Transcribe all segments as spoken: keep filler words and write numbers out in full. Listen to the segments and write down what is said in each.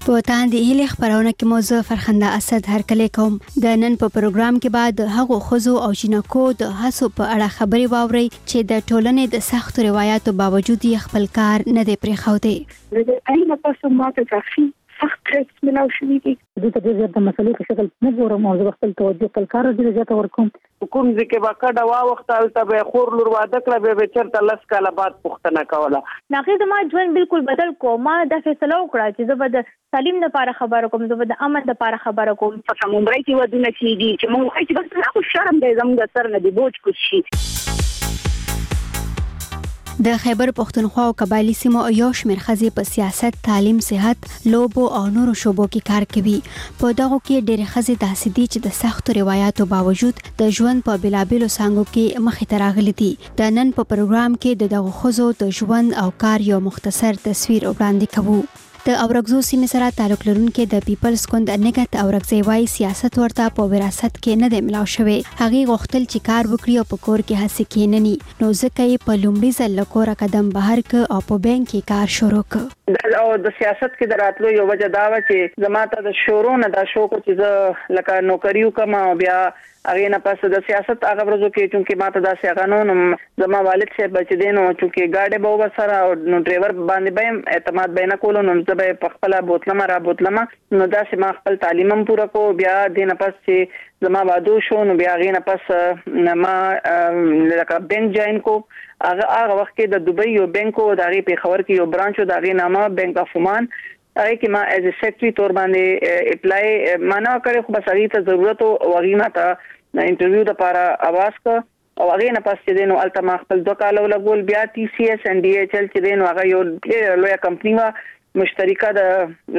په تاندې هیله خبرونه کې موضوع فرخنده اسد هرکلی کوم د نن په پروګرام کې بعد هغه خزو او جنکو د هڅو په اړه خبري واوري چې د ټولنې د سختو روایتو باوجود خپل کار نه دی پرېښودي. د اېنه په سماته کافي سخت ټریکس ملاو شوي دي. د دې د مسلې په شکل نه ګورم او زه خپل توجه خپل کار دې زیاته ورکوم. کوم ځکه باکډه وا وخت الته به خور لور واده کړه به چرته لس کاله بعد پښتنه کوله. ناغه زما ژوند بالکل بدل کو. ما د فیصله وکړه چې زه به د تعلیم لپاره خبره کوم، زه به د امن لپاره خبره کوم. په سمومري کې ودونه چې دي چې موږ هیڅ بس نه شرم دی زموږ سر نه دی بوج کوشي. د خیبر پښتونخوا او قبایلی سیمو یو شمېر ښځې په سیاست، تعلیم، صحت، لوبو او نورو شوبو کې کار کوي. په دغو کې ډېرې ښځې داسې دي چې د سختو روایتو باوجود د ژوند په بېلابېلو څانګو کې مخې ته راغلي دي. د نن په پروګرام کې د دغو ښځو د ژوند او کار یو مختصر تصویر وړاندې کوو. د اورګزو سیمې سره تعلق لرونکي د پیپلز ګوند نګت اورګزی وايي سیاست ورته په وراثت کې نه دی ملاو شوی. هغه غوښتل چې کار وکړي او په کور کې هڅې کینني، نو ځکه یې په لومړي ځل له کوره قدم بهر ک او په بانک کې کار شروع ک. او د سیاست کې دراتلو یو وجه دا و چې زماته د شورو نه دا شو کو چې زه لکه نوکریو کما بیا اغه نه پس د سیاست هغه ورځو کې چې ماته دا څنګه قانون زما والد شه بچ دینو چې گاډي به وسره نو ډرایور باندې به اعتماد بینه کولو نو زه په خپل بوتلمه را بوتلمه نو دا چې ما خپل تعلیمم پوره کو بیا د نه پس چې زما وادو شو نو بیا غي نه پس ما لکه بنک جاین کو هغه هغه وخت کې د دوبۍ یو بانکو د هغه په خبر کې یو برانچ د هغه نامه بانک اف عمان هغه کې ما ایز ا سیکریټری تور باندې اپلای معنا کړی خو بس هغه ته ضرورت او هغه ما ته انټرویو د لپاره आवाज کا او هغه نه پس چې دینو الته خپل دوه کال ولګول بیا ټي سي اس ان ډي ایچ ال چې دینو هغه یو لوی کمپنی وا مشترکه د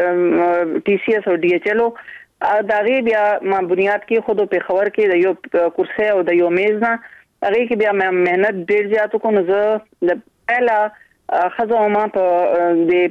لکه ټي سي اس او ډي ایچ ال دا غي بیا ما بنیاد کې خود په خبر کې د یو کورسه او د یو میز نه هغه کې بیا ما مهنت ډیر زیات کوم زه د پهلا خزه ما په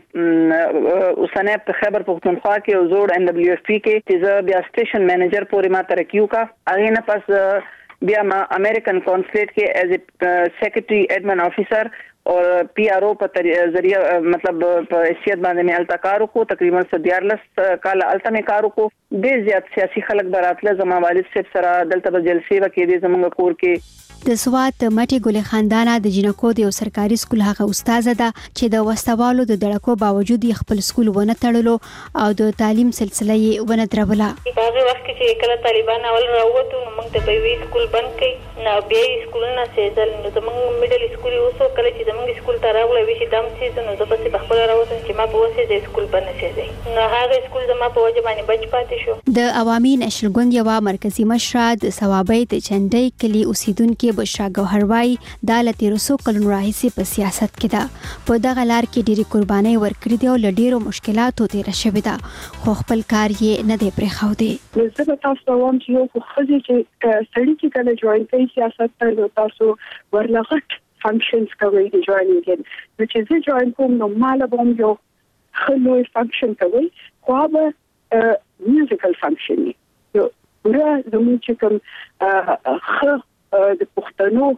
د اوسنه په خیبر پختونخوا کې او زوړ ان دبليو اف پی کې چې زه بیا سټیشن منیجر پورې ما ترکیو کا هغه نه پس بیا ما امریکن کونسلیټ کې ایز ا سیکریټری ایڈمن افیسر او پی آر او په ذریعہ مطلب په حیثیت باندې مې الته کار وکړو تقریبا سديارلس کال الته مې کار وکړو ډېر زیات سیاسي خلک براتله زما والد صاحب سره دلته په جلسې وکړې دي زموږ کور کې. د سوات مټي ګل خاندانه د جنکو د یو سرکاري سکول هغه استاد ده چې د وسوالو د دړکو باوجود خپل سکول ونه تړلو او د تعلیم سلسله یې ونه دروله. په هغه وخت کې کله طالبان اول راووتو نو موږ ته په وی سکول بند کړي نو بیا سکولونه سېدل نو زموږ میډل سکول اوسو کله چې زموږ سکول ته راغله وی چې دم سیزن نو زه په خپل راوته چې ما په وسه د سکول بند سېځي نو هغه سکول زما په وجه باندې بچ پاتې شو. د عوامي نشل ګوند یو مرکزی مشر د ثوابې د چنډۍ کلی اوسیدونکو بشرا ګوهروای د لتی رسو کلن راهیسي په سیاست کې ده. په دغه لار کې ډېری قرباني ورکړې دي او لډیرو مشکلاتو تیر شوې ده خو خپل کار یې نه دی پرېښودی. زه به تاسو وایم چې یو خو چې سړی چې کله جوړ کوي سیاست ته تاسو ورلغټ فنکشنز کوي د جوړینګ کې چې زه جوړ کوم نو مال به یو خلوی فنکشن کوي خو به میوزیکل فنکشن یو ورا زموږ چې کوم خ د پښتنو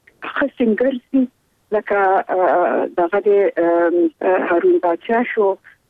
خسنګرسي لکه دغه د هارون بادشاه شو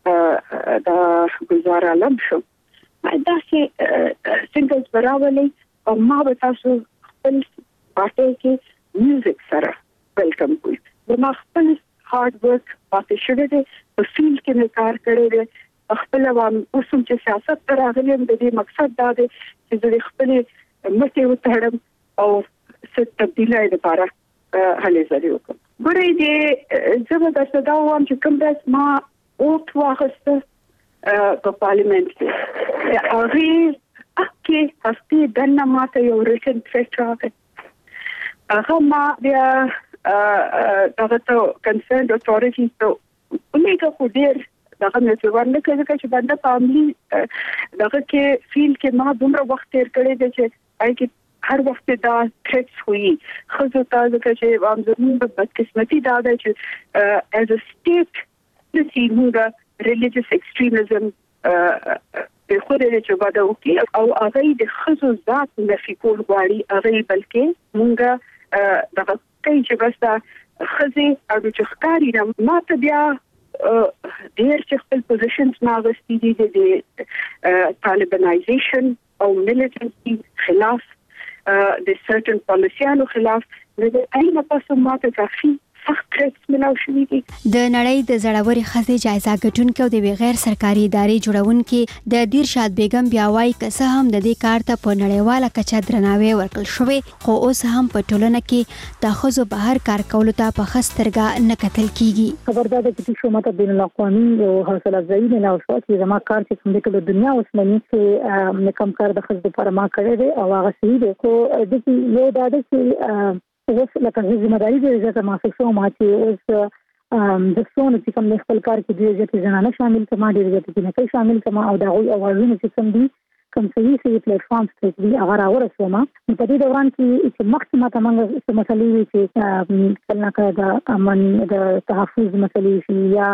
د گلزار عالم شو دا چې سنگلز براولي او ما به تاسو خپل پارټي کې میوزیک سره ویلکم کوي د ما خپل هارد ورک پاتې شوی دی په فیلډ کې مې کار کړی دی خپل وام اوسم چې سیاست پر راغلم د دې مقصد دا دی چې د خپل مټي وتړم او ست تبدیلای لپاره هلې زری وکم. ګورې دې زما د صداوام چې کوم داس ما اوت واخسته په پارلیمنت کې هغه اکه هستي دنه ماته یو ریسنت فیکټ راغی هغه ما بیا دغه ته کنسرن اتورټی ته ولیکه خو ډیر دغه مې ورنه کړی چې باندې فاملی دغه کې فیل کې ما دومره وخت تیر کړی دی چې آی کې هر وخت دا ټریکس وي خو ته ځکه چې وام زموږ په بدقسمتي دا ده چې as a state د سیمه ریلیجیس ایکستریمزم په خوده چې ودا وکي او هغه د خزو ذات نفي کول غواړي هغه بلکې مونږه دغه کوي چې بس دا خزي او چې ښکاری نه ماته بیا ډېر چې خپل پوزیشنز ناغستې دي د طالبانایزیشن او ملیټنسي خلاف د سرټن پالیسیانو خلاف د اينه پاسه ماته کافي سخت تریټس ملاو شوي دي. د نړۍ د زړوري ښځې جایزه ګټونکو د غیر سرکاري ادارې جوړونکو د دیرشاد بیگم بیا وايي که څه هم د دې کار ته په نړیواله کچه درناوی ورکړل شوی خو اوس هم په ټولنه کې د ښځو بهر کار کولو ته په خسترګه نه کتل کیږي. خبردار ده چې شو ماته بین الاقوامي او حوصله افزایی نه او چې زما کار چې کوم د ټول دنیا اوس مني چې نه کم کار د ښځو لپاره ما کړی دی او هغه صحیح دی خو د دې یو دا ده چې اوس لکه ذمہ داری د ځکه محسوسه ما چې اوس د څونه چې کوم خپل کار کې د ځکه زنانه شامل کما د ځکه نه کوي شامل کما او د غوي اوازونه چې کوم دي کوم صحیح صحیح پلیټ فارمز ته دي هغه راورسوم نو په دې دوران کې چې مخکې ته موږ څه مسلې وي چې کله کله د امن د تحفظ مسلې شي یا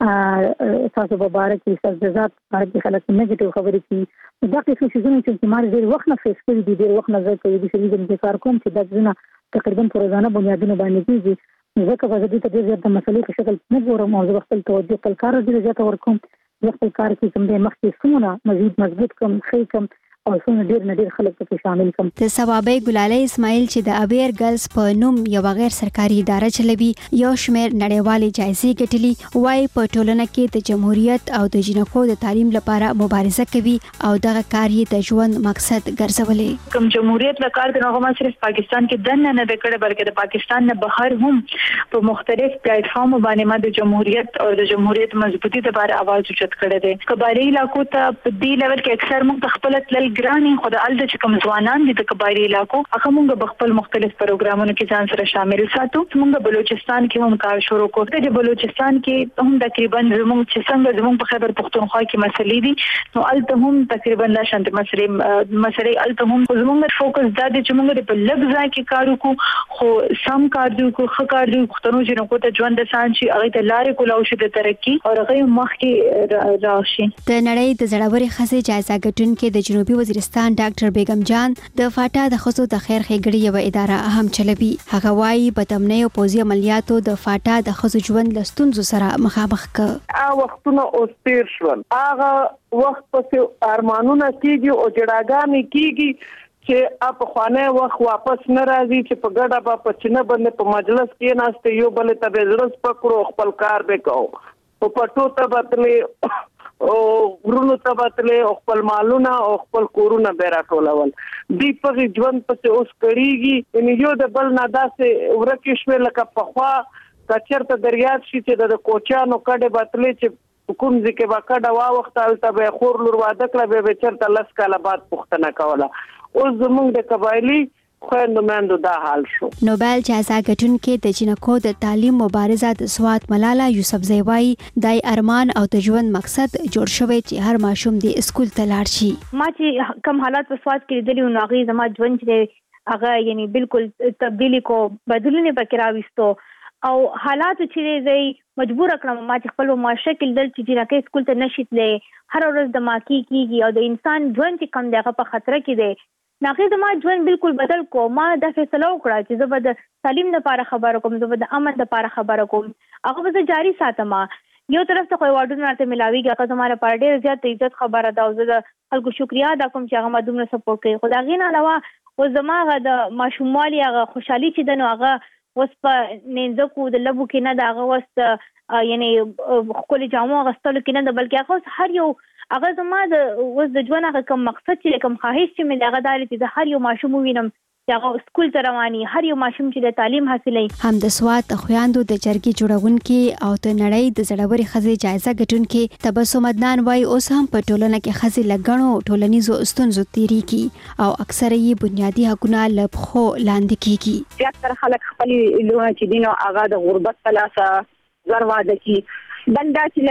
تاسو په باره کې سرزات باره کې خلک نیگیټیو خبرې کوي دا څه څه چې مار ډېر وخت نه فیس کوي ډېر وخت نه ځي کوي د شریک د کار کوم چې د ځنه تقریبا په روزانه بنیادونو باندې کیږي ځکه په دې ته ډېر زیات د مسلې په شکل نه ګورم او خپل توجه خپل کار ډېر زیات ورکوم خپل کار کې کوم د مخکې سونه مزید مضبوط کوم خې کوم او څنګه ډېر نه ډېر خلک په شامل کوم. د ثوابې ګلالۍ اسماعیل چې د ابیر ګرلز په نوم یو غیر سرکاري اداره چلوي یو شمېر نړیوالې جایزې ګټلي وایي په ټولنه کې د جمهوریت او د جنکو د تعلیم لپاره مبارزه کوي او دغه کار یې د ژوند مقصد ګرځولې. کوم جمهوریت له کار د نغمه صرف پاکستان کې دنه نه د کړه بلکې د پاکستان نه بهر هم په مختلف پلیټ فارم باندې ما د جمهوریت او د جمهوریت مضبوطی لپاره आवाज اوچت کړی دی. قبایلی علاقو ته په دې لیول کې اکثر موږ خپل تل ګرانی خو د الته چې کوم ځوانان دي د قبایلی علاقو هغه موږ په خپل مختلف پروګرامونو کې ځان سره شامل ساتو. موږ بلوچستان کې هم کار شروع کړو. د بلوچستان کې هم تقریبا زموږ چې څنګه زموږ په خیبر پختونخوا کې مسلې دي نو الته هم تقریبا لا شانت مسلې مسلې الته هم زموږ فوکس دا دی چې موږ په لږ ځای کې کار وکړو خو سم کار دی خو ښه کار دی پښتنو جنکو ته ژوند سان شي هغه ته لارې کولاو شي د ترقی او هغه مخکې راشي. د نړۍ د زړوري ښځې جایزه ګټونکو د جنوبي وزیرستان ډاکټر بیگم جان د فاټا د ښځو د خیر ښېګړې یو اداره هم چلوي. هغه وايي بدامنۍ او پوځي عملیاتو د فاټا د ښځو ژوند له ستونزو سره مخامخ ک. هغه وختونه اوس تیر شول. هغه وخت په ارمانونه کیږي او جړاګانې کیږي چې په خوانه وخت واپس نه راځي چې په ګډه په پچنه باندې په مجلس کې ناشته یو بل ته به زړه پکړو خپل کار وکاو په پټو ته بتلې او ورونو ته بتلې او خپل مالونه او خپل کورونه به راټولول دی په ژوند په اوس کړيږي ان یو د بل نه داسې ورکه شوه لکه په خوا کچرته دریاب شي چې د کوچانو کډه بتلې چې کوم ځکه واکډه وا وخت الته به خور لور واده کړه به چرته لس کاله بعد پښتنه کوله اوس زموږ د قبایلی خو نوماندو دا حال شو. نوبل جایزه ګټونکو د جنکو د تعلیم مبارزه د سوات ملاله یوسفزۍ وايي دای ارمان او د ژوند مقصد جوړ شوی چې هر ماشوم د اسکول ته لاړ شي. ما چې کم حالات په سوات کې لیدلي نو هغه زما ژوند چې هغه یعنی بالکل تبدیلی کو بدلونه پکې راوستو او حالات چې زی مجبور کړم ما چې خپل ماشکل دل چې جنکه اسکول ته نشیتلې هر ورځ د ماکی کیږي او د انسان ژوند چې کم دغه په خطر کې دی ناغه زما ژوند بالکل بدل کو. ما د فیصله وکړه چې زه به د تعلیم لپاره خبره کوم زه به د امن لپاره خبره کوم هغه به جاری ساتم. یو طرف ته خو واډونه راته ملاویږي هغه زما لپاره ډېر زیات عزت خبره ده او زه د خلکو شکریا ادا کوم چې هغه ما دومره سپورټ کوي. خو دا غي نه علاوه او زما هغه د ماشوموالي هغه خوشحالي چې د نو هغه وس په نینځکو د لبو کې نه دا هغه وس یعنی خپل جامو غستلو کې نه بلکې هغه هر یو هغه زما د وس د ژوند هغه کوم مقصد چې کوم خواهش چې مې دغه دالې چې هر یو ماشوم وینم چې هغه سکول ته رواني هر یو ماشوم چې د تعلیم حاصلې. هم د سوات خویاندو د جرګي جوړونکو او د نړۍ د زړوري ښځې جایزه ګټونکو تبسم عدنان وايي اوس هم په ټولنه کې ښځې لګڼو ټولنیزو ستونزو تیریږي او اکثره یې بنیادی حقوقونه لبخو لاندې کیږي. زیاتره خلک خپل لونه چې دینو هغه د غربت په لاسه زرواده کی بندا چې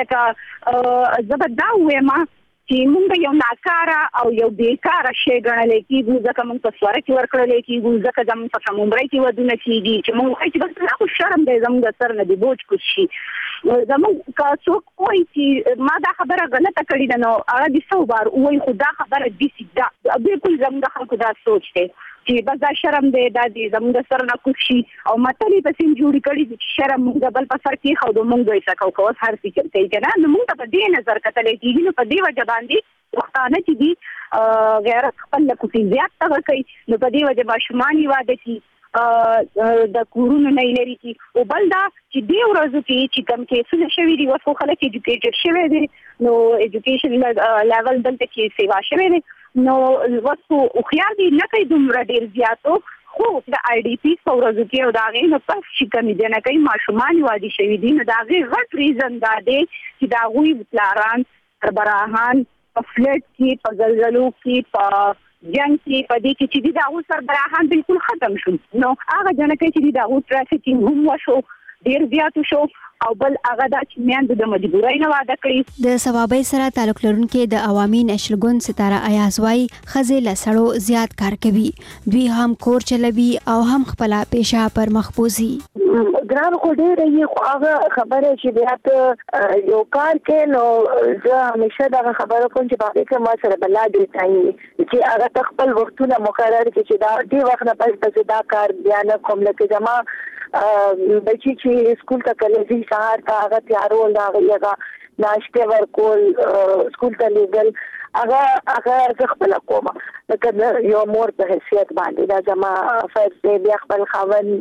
لکه زبدا وېما چې موږ یو ناکاره او یو بیکاره شی ګڼل کېږو ځکه موږ په سواره کې ورکړل کېږو ځکه زموږ په عمره کې ودونه کېږي چې موږ هیڅ بس خو شرم دی زموږ سر نه دی بوج کوشي زموږ کا څوک وایي چې ما دا خبره غلطه کړې ده نو هغه د څو بار وایي خو دا خبره دي سیده بالکل زموږ خلکو دا سوچ دی چې بس دا شرم دی دا دې زموږ سره نه کوشي او متلی په سیم جوړ کړي چې شرم موږ بل په سر کې خو د موږ دوی څخه کوو هر څه کوي کنه نو موږ په دې نظر کتلې چې نو په دې وجه باندې وختانه چې دي غیرت خپل کوفي زیات تغ کوي نو په دې وجه ماشومان واده کی د کورونو نه لري کی او بل دا چې دی ورځو کې چې کوم کې څه شوی دی وڅ خلک ایجوکیټډ شوی دی نو ایجوکیشن لیول دلته کې سیوا شوی دی نو وڅ خو خيار دي نه کوي دومره ډیر زیاتو خو د آی ډی پی ورځو کې او دا غي نو پس چې کوم دي نه کوي ماشومان وادي شوی دي نو دا غي غټ ریزن دا دی چې دا غوي پلاران سربراهان په فلټ کې په زلزلو کې په جنگ کې په دې کې چې دا اوس سربراهان بالکل ختم شو نو هغه جنکه چې دا اوس ټرافیکینګ هم وشو ډیر زیات شو او بل هغه د چمیان د مجبورۍ نه واده کړی د ثوابي سره تعلق لرونکي د عوامي نشل ګوند ستاره ایاز وايي خزه لسړو زیات کار کوي دوی هم کور چلوي او هم خپل پیشه پر مخبوزي ګران خو ډیر یې خو هغه خبره چې بیا یو کار کې نو زه همیشه دا خبره کوم چې باندې کې ما سره بل دی ځای چې هغه خپل وختونه مقرر کړي چې دا دی وخت نه پس دا کار بیا نه کوم لکه زما بچی چې سکول ته کلیږي سهار ته هغه تیارول دا هغه ناشته ورکول سکول ته لېګل هغه هغه خپل کومه لکه یو مور په حیثیت باندې دا زما فرض دی بیا خپل خاوند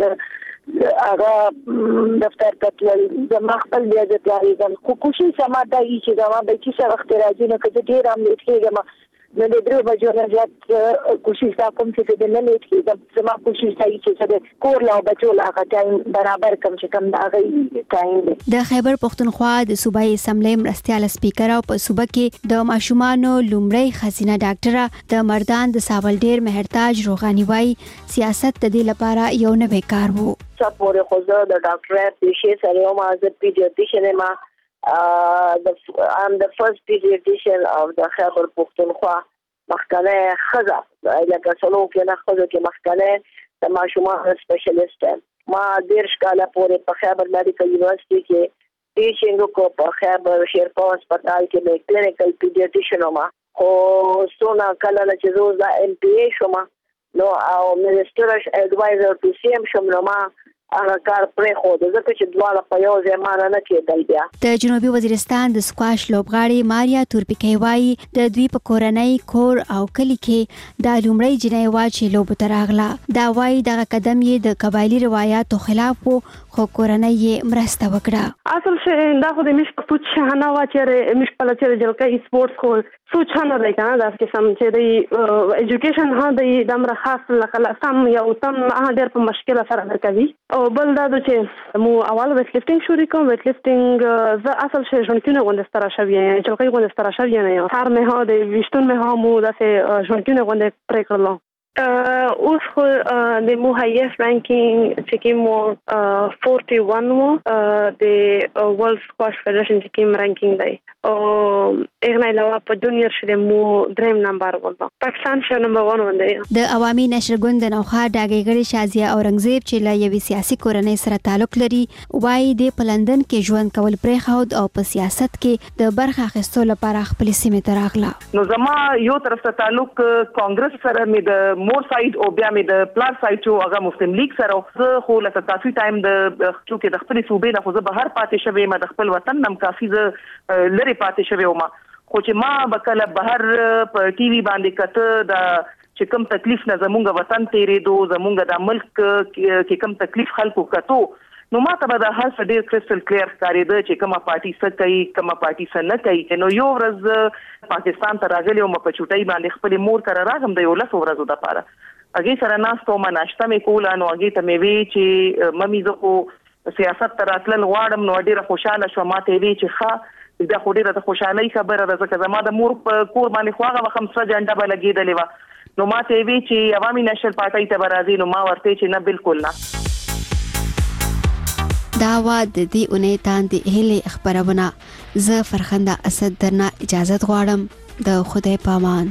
هغه دفتر ته تل زما خپل بیا د تیاریږم خو کوشش سما دا چې زما بچی سره وخت راځي نو کله ډیر هم لټېږم نو د درو بجو نه زیات کوشش دا کوم چې د نن کې زما کوشش کوي چې د کور لا بچو لا ټایم برابر کم چې کم دا غي ټایم دی د خیبر پختونخوا د صوبایي اسمبلی مرستيال سپیکر او په صوبه کې د ماشومانو لومړی خزینه ډاکټره د مردان د ساولډیر مهرتاج روغانی وای سیاست د دې لپاره یو نوې کار وو څه پورې خو زه د ډاکټر پیشې سره یو مازه پیډیاټریشن ما Uh, the, I'm the first pediatrician of the Khyber Pakhtunkhwa مخکنه خزه لکه څلو کې نه خزه کې مخکنه د ماشومان سپیشلیست ما ډیر شکاله پورې په خیبر میډیکل یونیورسيټي کې ټیچینګ کو په خیبر شیرپا هسپتال کې د کلینیکل پیډیاټریشن ما خو سونا کله چې روز د ام پی ای شوم نو او منسټر اډوایزر ټو سی ام شوم نو ما هغه کار پرې خو د ځکه چې دواړه په یو ځای مانه نه کېدل بیا د جنوبي وزیرستان د سکواش لوبغاړي ماریا تورپیکي وایي د دوی په کورنۍ کور او کلی کې د لومړی جنۍ واچي لوب تراغله دا وایي دغه قدم یې د قبایلی روایتو خلاف وو خو کورنۍ یې مرسته وکړه اصل شي دا خو د مش په چانه واچره مش په لچره جلکې سپورت خو سوچانه دی کنه دا چې سم چې د ایجوکیشن ها د دمر خاص لکه سم یو تم ډېر په مشکله سره درکوي او بل دا چې مو اول ویټ لفټینګ شروع کوم ویټ لفټینګ ز اصل شي ژوندونه غونډه ستاره شوی چې کوي غونډه ستاره شوی نه هر مه ها د وشتون مه ها مو داسې ژوندونه غونډه پرې کړلو اوس خو د مو هایست رانکینګ چې کوم forty one مو د ورلد سکواش فدریشن چې کوم رانکینګ دی او اغه علاوه په جونیور شې مو دریم نمبر ولته پاکستان شو نمبر one باندې د عوامي نشر ګوند نوخه ډاګېګړي شازیه اورنګزیب چې لا یوي سیاسي کورنۍ سره تعلق لري وایي د پلندن کې ژوند کول پرې خود او په سیاست کې د برخه اخیستلو لپاره خپل سیمه ته راغله نو زما یو طرف ته تعلق کانګرس سره مې د مور سایډ او بیا مې د پلار سایډ چې هغه مسلم لیگ سره زه خو لکه کافي ټایم د چې د خپل صوبې نه خو زه بهر پاتې شوې ما د خپل وطن نم کافي زه لري پاتې شوې وم خو چې ما بکله بهر په ټي وي باندې کته د چې کوم تکلیف نه زمونږ وطن تیرې دو زمونږ د ملک کې کوم تکلیف خلکو کتو نو ما ته به هر څه ډیر کرسټل کلیر ښکارېده چې کومه پارټي څه کوي کومه پارټي څه نه کوي نو یو ورځ پاکستان ته راغلی او په چوټۍ باندې خپل مور سره راغم د یو لس ورځو لپاره هغه سره ناستو ما ناشته مې کوله نو هغه ته مې وی چې ممي زه خو سیاست تر اتل غواړم نو ډیره خوشاله شوم ما ته وی چې ښه دا خو ډیره خوشالۍ خبره ده ځکه زما د مور په کور باندې خو هغه خمسه جنډه به لګېدلې وه نو ما ته وی چې عوامي نشل پارټۍ ته به راځي نو ما ورته چې نه بالکل نه دا وا د دې اونۍ تاندې هلي خبرونه زه فرخنده اسد درنه اجازه غواړم د خدای پامان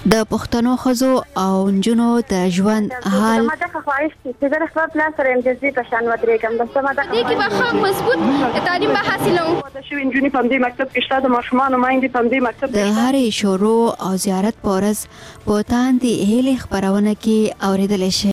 د پښتنو ښځو او نجونو د ژوند حال ما د خواهش چې د خپل پلان سره امتیازي په شان ودرېږم بس ما د دې کې به خام مضبوط تعلیم به حاصلوم د شوی انجونی په دې مکتب کې شته د ماشومان مایندې په دې مکتب د هرې شروع او زیارت پورز په تاندې هلي خبرونه کې اوریدل شي.